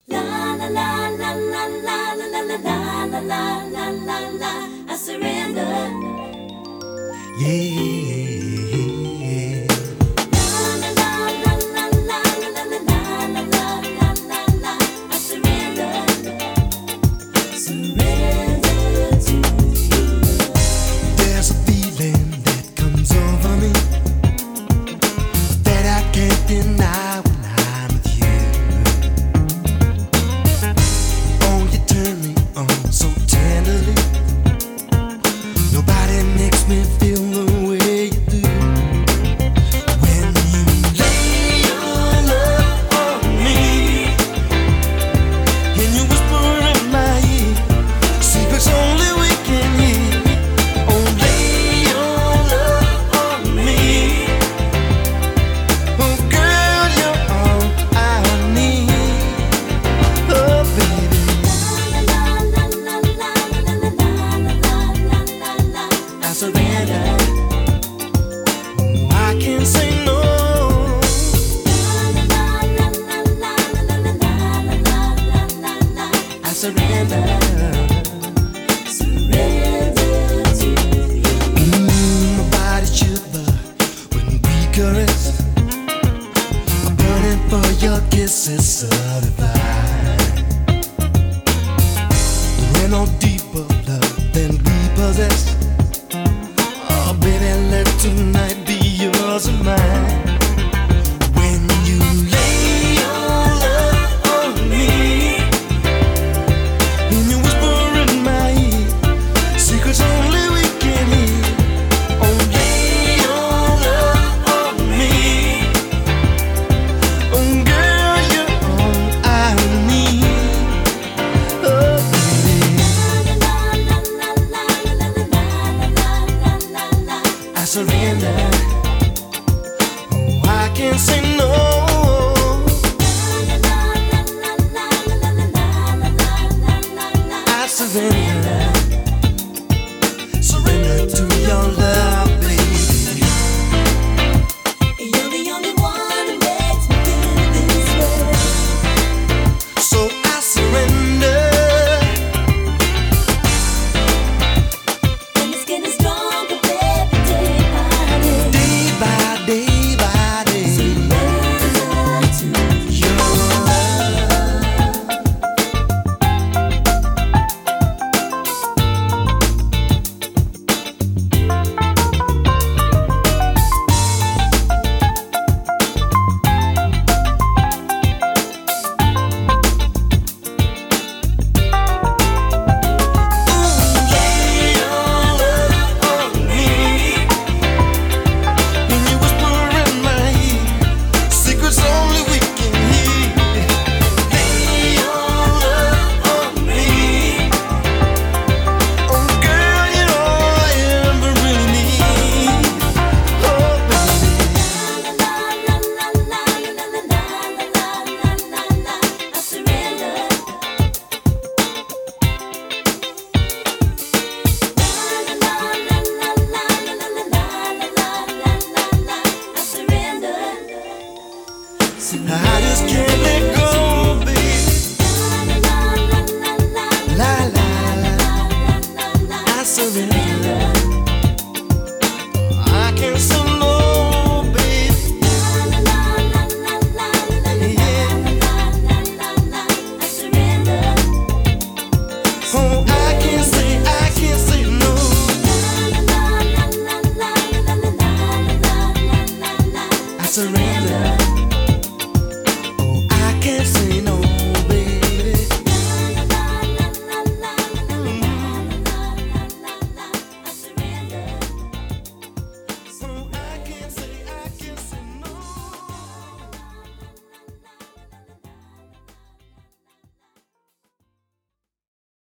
I surrender. Yeah. I surrender. Surrender to you. There's a feeling that comes over me that I can't deny when I'm with you. Oh, you turn me on so tenderly. Nobody makes me feel the way you do. When you lay your love on me and you whisper in my ear secrets only we can hear. Oh, lay your love on me. Oh, girl, you're all I need. Oh, baby, I surrender. Oh, I can't say no. I surrender. Surrender to you. My body shiver when we caress. I'm burning for your kisses so divine. There ain't no deeper love than we possess. Oh, baby, let tonight be yours and mine.